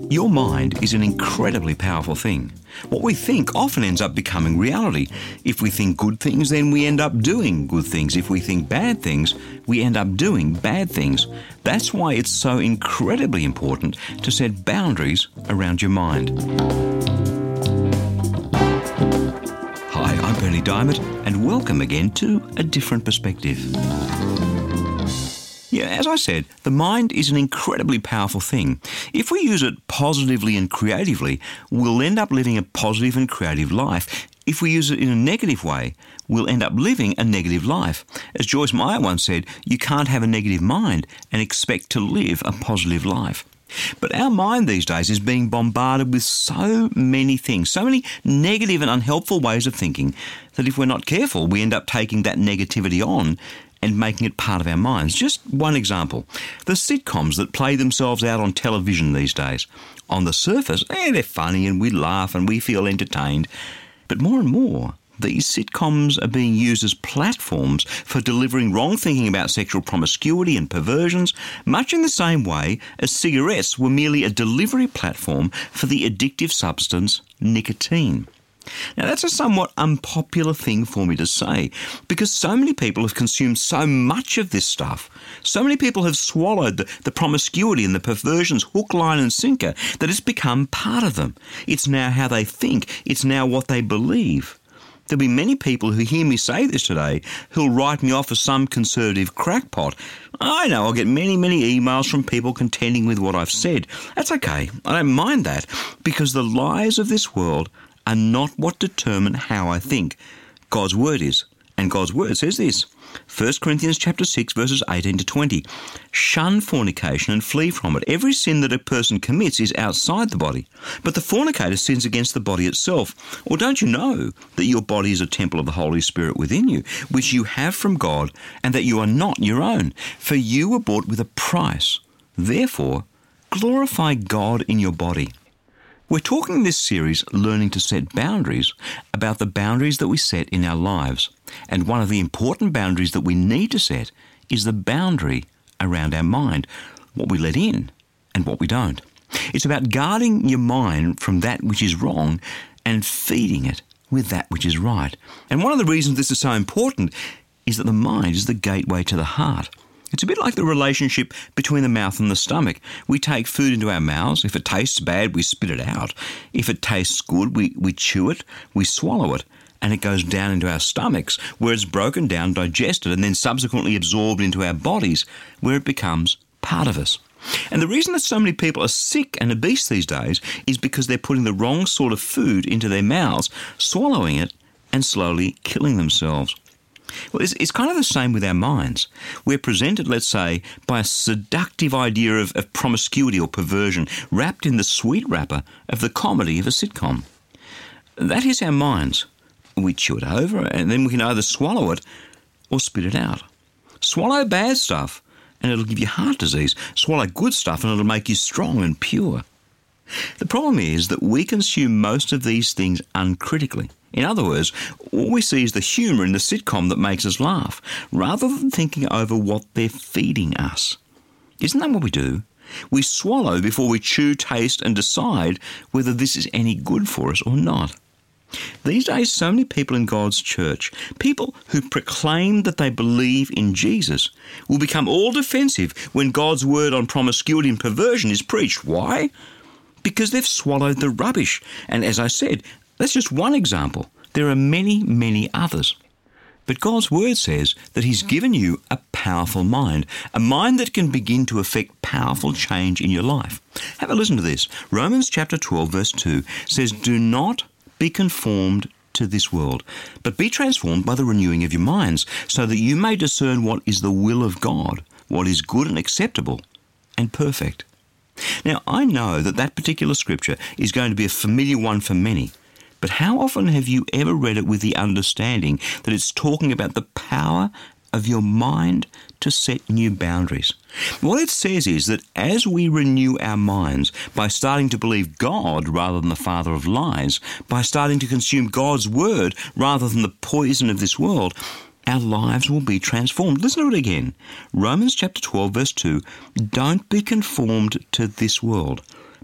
Your mind is an incredibly powerful thing. What we think often ends up becoming reality. If we think good things, then we end up doing good things. If we think bad things, we end up doing bad things. That's why it's so incredibly important to set boundaries around your mind. Hi, I'm Berni Dymet, and welcome again to A Different Perspective. Yeah, as I said, the mind is an incredibly powerful thing. If we use it positively and creatively, we'll end up living a positive and creative life. If we use it in a negative way, we'll end up living a negative life. As Joyce Meyer once said, you can't have a negative mind and expect to live a positive life. But our mind these days is being bombarded with so many things, so many negative and unhelpful ways of thinking, that if we're not careful, we end up taking that negativity on and making it part of our minds. Just one example, the sitcoms that play themselves out on television these days. On the surface, they're funny and we laugh and we feel entertained. But more and more, these sitcoms are being used as platforms for delivering wrong thinking about sexual promiscuity and perversions, much in the same way as cigarettes were merely a delivery platform for the addictive substance nicotine. Now, that's a somewhat unpopular thing for me to say, because so many people have consumed so much of this stuff. So many people have swallowed the promiscuity and the perversions hook, line and sinker that it's become part of them. It's now how they think. It's now what they believe. There'll be many people who hear me say this today who'll write me off as some conservative crackpot. I know I'll get many emails from people contending with what I've said. That's okay. I don't mind that, because the lies of this world are not what determine how I think. God's Word is. And God's Word says this, 1 Corinthians chapter 6, verses 18 to 20. Shun fornication and flee from it. Every sin that a person commits is outside the body, but the fornicator sins against the body itself. Or don't you know that your body is a temple of the Holy Spirit within you, which you have from God, and that you are not your own? For you were bought with a price. Therefore, glorify God in your body. We're talking in this series, Learning to Set Boundaries, about the boundaries that we set in our lives. And one of the important boundaries that we need to set is the boundary around our mind, what we let in and what we don't. It's about guarding your mind from that which is wrong and feeding it with that which is right. And one of the reasons this is so important is that the mind is the gateway to the heart. It's a bit like the relationship between the mouth and the stomach. We take food into our mouths. If it tastes bad, we spit it out. If it tastes good, we chew it, we swallow it, and it goes down into our stomachs, where it's broken down, digested, and then subsequently absorbed into our bodies, where it becomes part of us. And the reason that so many people are sick and obese these days is because they're putting the wrong sort of food into their mouths, swallowing it, and slowly killing themselves. Well, it's kind of the same with our minds. We're presented, let's say, by a seductive idea of promiscuity or perversion, wrapped in the sweet wrapper of the comedy of a sitcom. That is our minds. We chew it over, and then we can either swallow it or spit it out. Swallow bad stuff, and it'll give you heart disease. Swallow good stuff, and it'll make you strong and pure. The problem is that we consume most of these things uncritically. In other words, all we see is the humour in the sitcom that makes us laugh, rather than thinking over what they're feeding us. Isn't that what we do? We swallow before we chew, taste and decide whether this is any good for us or not. These days, so many people in God's church, people who proclaim that they believe in Jesus, will become all defensive when God's word on promiscuity and perversion is preached. Why? Because they've swallowed the rubbish. And as I said, that's just one example. There are many others. But God's word says that he's given you a powerful mind, a mind that can begin to affect powerful change in your life. Have a listen to this. Romans chapter 12, verse 2 says, "Do not be conformed to this world, but be transformed by the renewing of your minds, so that you may discern what is the will of God, what is good and acceptable and perfect." Now, I know that particular scripture is going to be a familiar one for many, but how often have you ever read it with the understanding that it's talking about the power of your mind to set new boundaries? What it says is that as we renew our minds by starting to believe God rather than the father of lies, by starting to consume God's word rather than the poison of this world, our lives will be transformed. Listen to it again. Romans chapter 12, verse 2, "Don't be conformed to this world,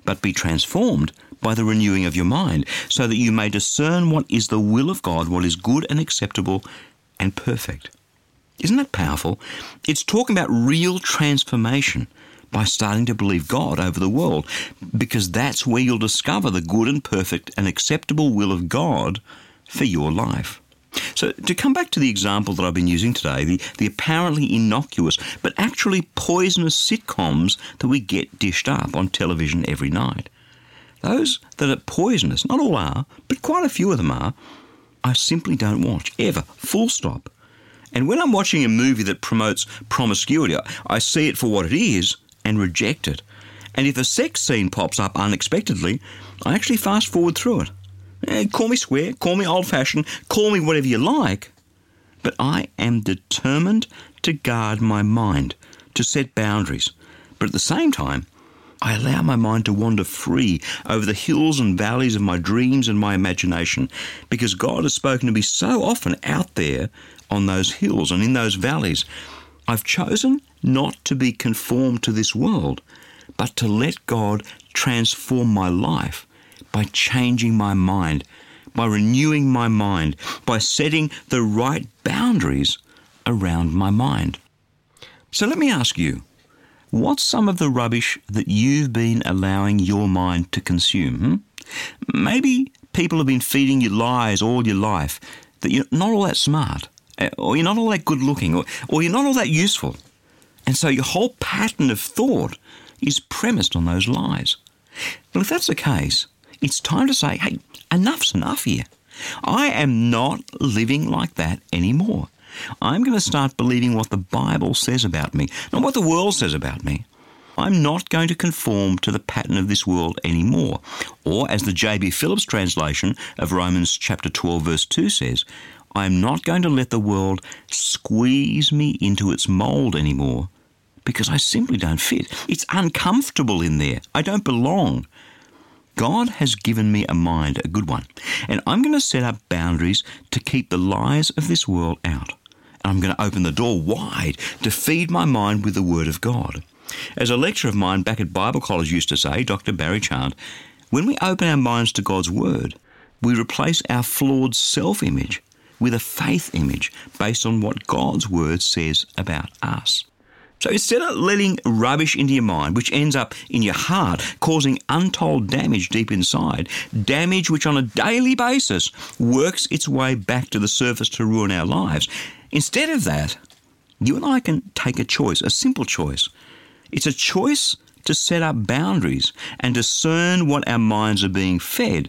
but be transformed by the renewing of your mind, so that you may discern what is the will of God, what is good and acceptable and perfect. Isn't that powerful? It's talking about real transformation by starting to believe God over the world, because that's where you'll discover the good and perfect and acceptable will of God for your life. So to come back to the example that I've been using today, the apparently innocuous but actually poisonous sitcoms that we get dished up on television every night. Those that are poisonous, not all are, but quite a few of them are, I simply don't watch, ever, full stop. And when I'm watching a movie that promotes promiscuity, I see it for what it is and reject it. And if a sex scene pops up unexpectedly, I actually fast forward through it. Call me square, call me old-fashioned, call me whatever you like. But I am determined to guard my mind, to set boundaries. But at the same time, I allow my mind to wander free over the hills and valleys of my dreams and my imagination, because God has spoken to me so often out there on those hills and in those valleys. I've chosen not to be conformed to this world, but to let God transform my life by changing my mind, by renewing my mind, by setting the right boundaries around my mind. So let me ask you, what's some of the rubbish that you've been allowing your mind to consume? Maybe people have been feeding you lies all your life, that you're not all that smart, or you're not all that good looking, or you're not all that useful. And so your whole pattern of thought is premised on those lies. Well, if that's the case, it's time to say, hey, enough's enough here. I am not living like that anymore. I'm going to start believing what the Bible says about me, not what the world says about me. I'm not going to conform to the pattern of this world anymore. Or, as the J.B. Phillips translation of Romans chapter 12, verse 2 says, I'm not going to let the world squeeze me into its mould anymore, because I simply don't fit. It's uncomfortable in there. I don't belong. God has given me a mind, a good one, and I'm going to set up boundaries to keep the lies of this world out. I'm going to open the door wide to feed my mind with the Word of God. As a lecturer of mine back at Bible College used to say, Dr. Barry Chant, when we open our minds to God's Word, we replace our flawed self-image with a faith image based on what God's Word says about us. So instead of letting rubbish into your mind, which ends up in your heart, causing untold damage deep inside, damage which on a daily basis works its way back to the surface to ruin our lives, instead of that, you and I can take a choice, a simple choice. It's a choice to set up boundaries and discern what our minds are being fed.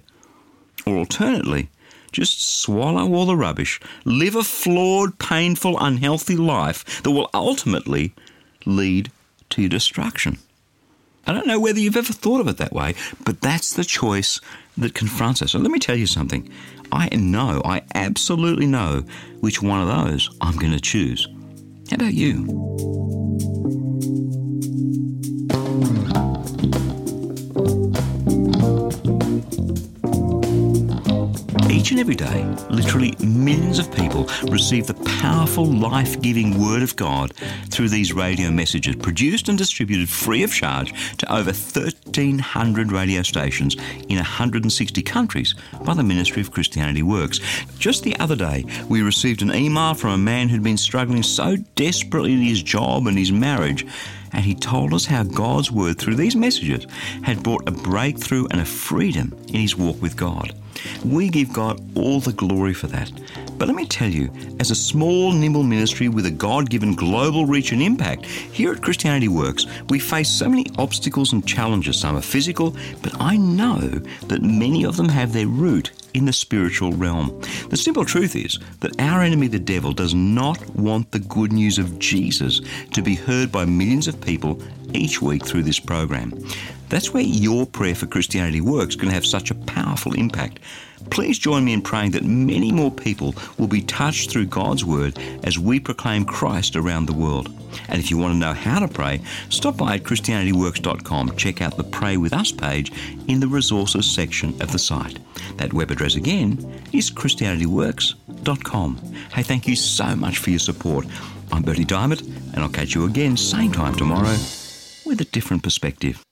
Or alternately, just swallow all the rubbish, live a flawed, painful, unhealthy life that will ultimately lead to your destruction. I don't know whether you've ever thought of it that way, but that's the choice that confronts us. So let me tell you something. I absolutely know which one of those I'm going to choose. How about you? Each and every day, literally millions of people receive the powerful, life-giving Word of God through these radio messages, produced and distributed free of charge to over 1,300 radio stations in 160 countries by the Ministry of Christianity Works. Just the other day, we received an email from a man who'd been struggling so desperately in his job and his marriage, and he told us how God's Word through these messages had brought a breakthrough and a freedom in his walk with God. We give God all the glory for that. But let me tell you, as a small, nimble ministry with a God-given global reach and impact, here at Christianity Works, we face so many obstacles and challenges. Some are physical, but I know that many of them have their root in the spiritual realm. The simple truth is that our enemy, the devil, does not want the good news of Jesus to be heard by millions of people each week through this program. That's where your prayer for Christianity Works can have such a powerful impact. Please join me in praying that many more people will be touched through God's Word as we proclaim Christ around the world. And if you want to know how to pray, stop by at ChristianityWorks.com. Check out the Pray With Us page in the resources section of the site. That web address again is ChristianityWorks.com. Hey, thank you so much for your support. I'm Bertie Diamond, and I'll catch you again same time tomorrow with a different perspective.